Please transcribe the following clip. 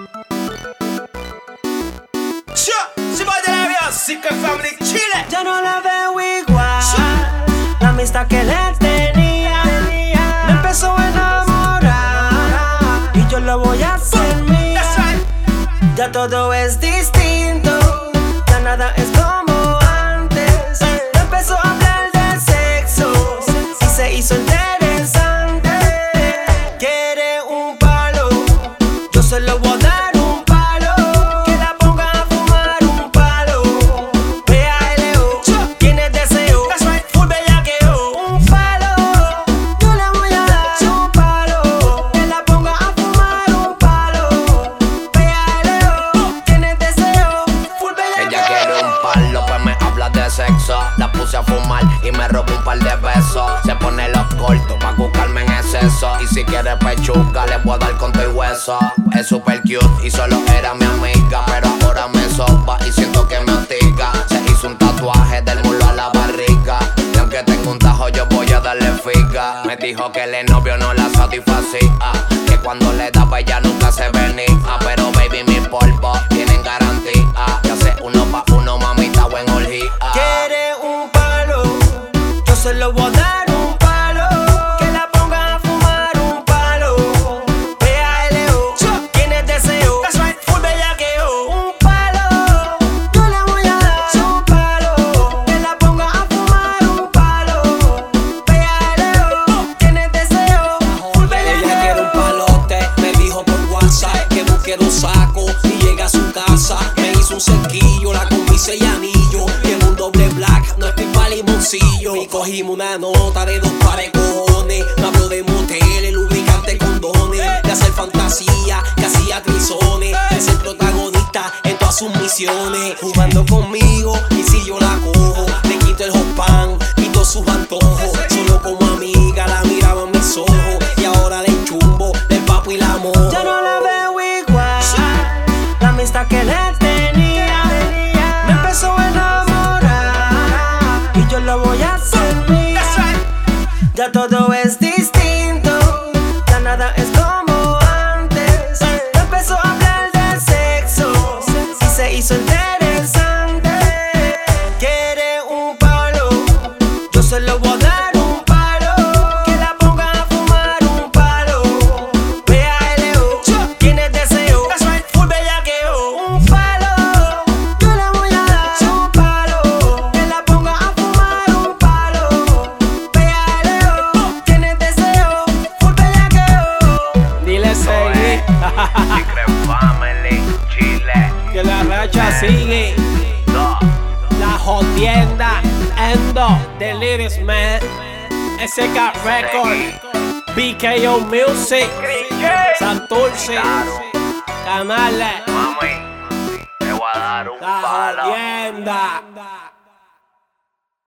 Ya no la veo igual, la amistad que le tenía me empezó a enamorar y yo lo voy a hacer mía. Ya todo es distinto, ya nada es como antes. Empezó a hablar de sexo y se hizo interesante. Quiere un palo, yo se lo voy a dar. La puse a fumar y me robó un par de besos. Se pone los cortos pa' buscarme en exceso. Y si quiere pechuga le puedo dar con todo y hueso. Es super cute y solo era mi amiga, pero ahora me sopa y siento que me hostiga. Se hizo un tatuaje del muslo a la barriga y aunque tengo un tajo yo voy a darle figa. Me dijo que el novio no la satisfacía, que cuando le daba ella nunca se venía. Pero baby mis polvos tienen garantía. Ya sé uno pa' uno, mamita, buen orgía. Quiere un palo, yo se lo voy a dar un palo. Que la ponga a fumar un palo. P-A-L-O, tienes deseo, full bellaqueo. Un palo, yo le voy a dar un palo. Que la ponga a fumar un palo. P-A-L-O, tienes deseo, full bellaqueo. Ella quiere un palote, me dijo por WhatsApp que busque un saco y llega a su casa. Me hizo un cerquillo, la convice y anillo. Doble black, no estoy pa' limoncillo. Y cogimos una nota de 2 pares de cojones. Me habló de moteles, lubricante, condones. De hacer fantasía, que hacía trizones. De ser protagonista en todas sus misiones. Jugando conmigo, y si yo la cojo, le quito el hot pan y todos sus antojos. Solo como amiga la miraba en mis ojos. Y ahora le chumbo del papo y la mojo. Ya no la veo igual, la amistad que le tenía me empezó a enamorar. Yo lo voy a hacer mía. Ya todo es distinto, ya nada es como antes. Empezó a hablar de sexo y se hizo interesante. Quiere un palo, yo se lo voy a dar un palo. Que la ponga a fumar un palo. P-A-L-O, tienes deseo, full bellaqueo. Un palo, yo le voy a dar un palo. Que la ponga a fumar un palo. P-A-L-O, tienes deseo, full bellaqueo. Dile seguir Secret Family, Chile. que la racha sigue. La jodienda Endo, The Lyrics Man, SK Record, BKO Music, Santurce, Canales, Mami, te voy a dar un La palo. jodienda.